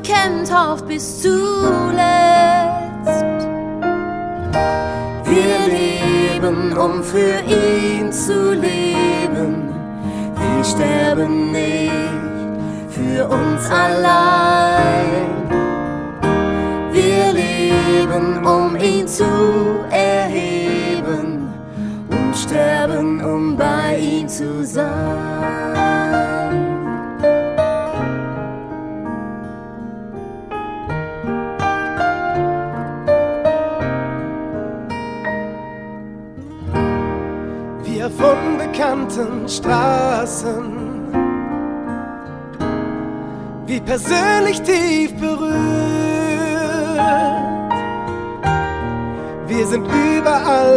gekämpft bis zuletzt. Wir leben, um für ihn zu leben. Wir sterben nicht für uns allein. Wir leben, um ihn zu erheben und sterben, um bei ihm zu sein. Wir von bekannten Straßen, wie persönlich tief berührt. Wir sind überall